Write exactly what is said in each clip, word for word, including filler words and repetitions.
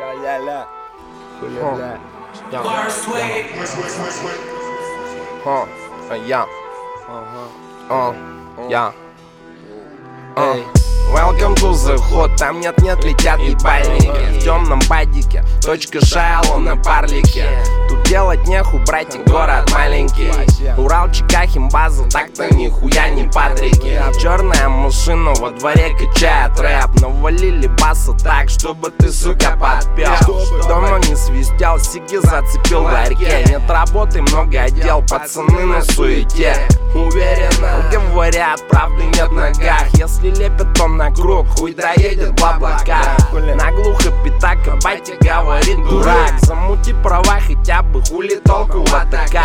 Ля-ля-ля. Хуля-ля. Я. О, я. О, я. Эй. Welcome to the hot, там нет-нет летят ебальники. В темном бадике, точка шайла на парлике. Тут делать неху, братик, город маленький. Урал, Чика, Химбаза, так-то нихуя не Патрики. Черная машина во дворе качает рэп. Навалили баса так, чтобы ты, сука, подпел. Дома не свистел, сиги зацепил в ларьке. Нет работы, много дел, пацаны на суете. Уверенно говорят, правды нет в ногах. Если лепят, он на круг, хуй доедет бла-блака. Наглухо пятака, батя говорит дурак. Замути права хотя бы, хули толку в АТК.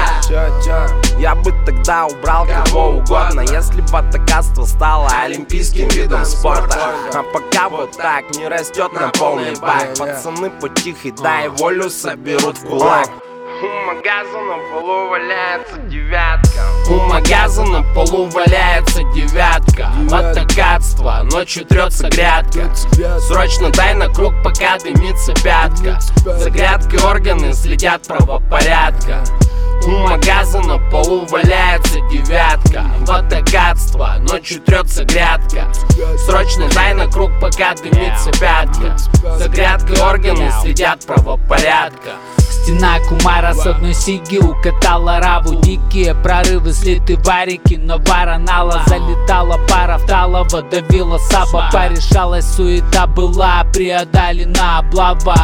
Я бы тогда убрал кого угодно, если бы атакаство стало олимпийским видом спорта. А пока вот так не растет на полный бак. Пацаны потихо, дай волю соберут в кулак. У магаза на полу валяется девятка. У магаза на полу валяется девятка. Атакатство, ночью трется грядка. Срочно дай на круг, пока дымится пятка. За грядкой органы следят правопорядка. У магаза на полу валяется девятка. Атакатство, ночью трется грядка. Срочно дай на круг, пока дымится пятка. За грядкой органы следят правопорядка. Стена кумара с одной сиги укатала раву. Дикие прорывы, слиты варики, но варанала. Залетала пара вталова, давила саба. Порешалась суета, была преодолена облава.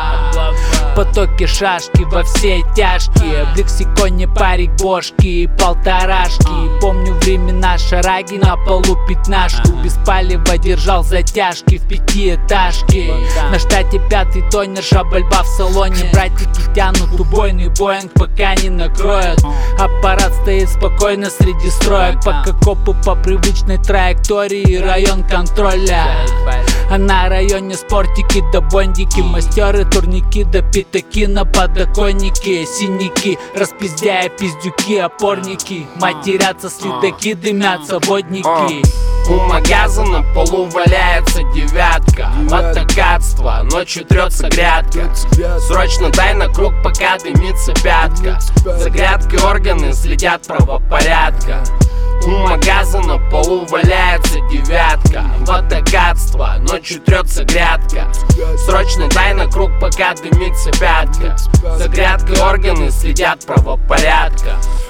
Потоки шашки во все тяжкие. В лексиконе парик бошки и полторашки. Помню времена шараги на полу пятнашку. Без палева держал затяжки в пятиэтажке. На штате пятый тонер, шабальба в салоне. Братики тянут убойный боинг, пока не накроют. Аппарат стоит спокойно среди строек, пока копы по привычной траектории. Район контроля, а на районе спортики да бондики. Мастеры, турники да пятаки на подоконнике. Синяки, распиздяя пиздюки, опорники. Матерятся следаки, дымятся водники. У магаза на полу валяется девятка. Атакатство, ночью трется грядка. Срочно дай на круг, пока дымится пятка. За грядкой органы следят правопорядка. У магаза на полу валяется девятка. Атакатство, ночью трется грядка. Срочно дай на круг, пока дымится пятка. За грядкой органы следят правопорядка.